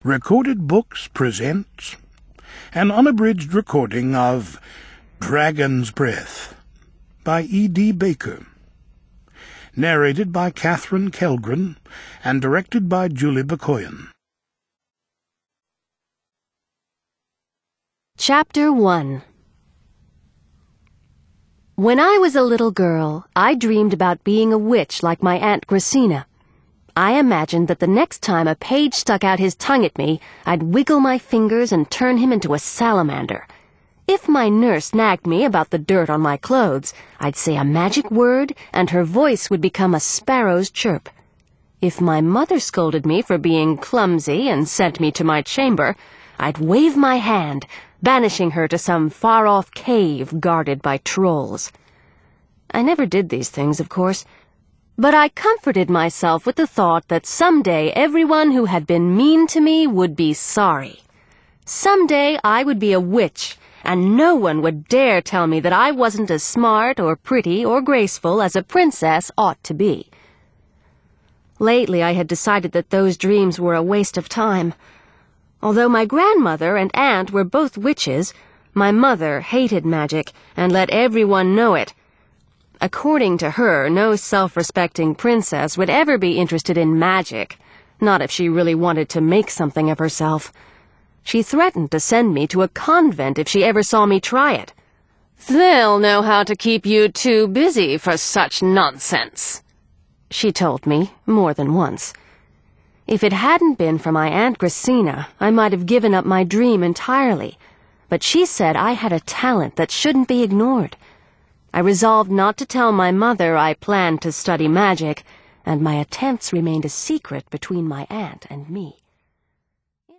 Recorded Books presents an unabridged recording of Dragon's Breath by E.D. Baker, narrated by Catherine Kellgren and directed by Julie Bakoyan. Chapter 1. When I was a little girl, I dreamed about being a witch like my Aunt Gracina. I imagined that the next time a page stuck out his tongue at me, I'd wiggle my fingers and turn him into a salamander. If my nurse nagged me about the dirt on my clothes, I'd say a magic word and her voice would become a sparrow's chirp. If my mother scolded me for being clumsy and sent me to my chamber, I'd wave my hand, banishing her to some far-off cave guarded by trolls. I never did these things, of course, but I comforted myself with the thought that someday everyone who had been mean to me would be sorry. Someday I would be a witch, and no one would dare tell me that I wasn't as smart or pretty or graceful as a princess ought to be. Lately I had decided that those dreams were a waste of time. Although my grandmother and aunt were both witches, my mother hated magic and let everyone know it. According to her, no self-respecting princess would ever be interested in magic, not if she really wanted to make something of herself. She threatened to send me to a convent if she ever saw me try it. "They'll know how to keep you too busy for such nonsense," she told me more than once. If it hadn't been for my Aunt Gracina, I might have given up my dream entirely, but she said I had a talent that shouldn't be ignored. I resolved not to tell my mother I planned to study magic, and my attempts remained a secret between my aunt and me.